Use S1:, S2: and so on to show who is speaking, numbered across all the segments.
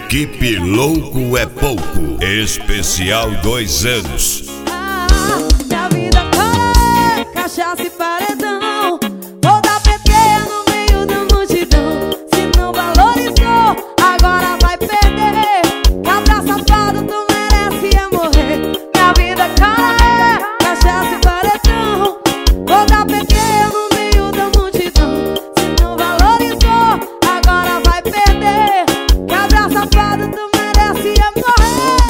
S1: Equipe Louco é Pouco, especial 2 anos.
S2: Minha vida agora é cachaça e paredão. Vou dar PT no meio da multidão. Se não valorizou, agora vai perder. Cabra safado, tu merece é morrer. Minha vida agora é cachaça e paredão. Vou dar PT no meio da multidão. Se não valorizou, agora vai perder. Cabra safado, tu merece é morrer.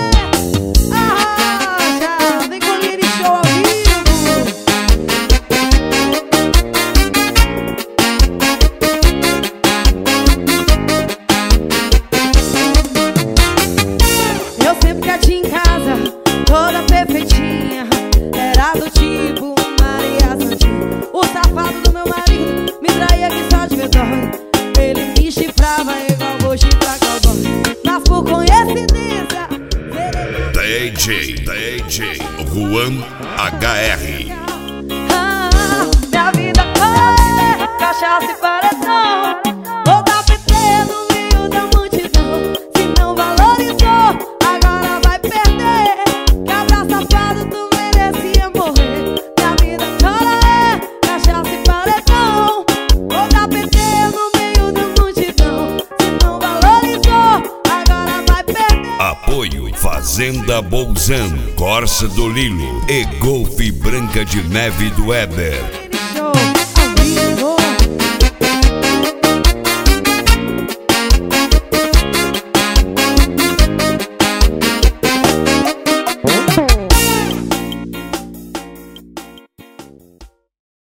S2: Eu sempre quietinha em casa, toda perfeitinha. Era do tipo Maria Santinha. O safado do meu marido me traía aqui só de verdade. Ele me chifrava igual vou chifrar cowboy. Mas por coincidência
S1: DJ Juan HR.
S2: Minha vida é cachaça e paredão. Vou dar PT no meio da multidão. Se não valorizou, agora vai perder. Cabra safado, tu merecia morrer. Minha vida agora é cachaça e paredão. Vou dar PT no meio da multidão. Se não valorizou, agora vai perder.
S1: Apoio Fazenda Bolzan, Corsa do Lilo e Golfe Branca de Neve do Éder.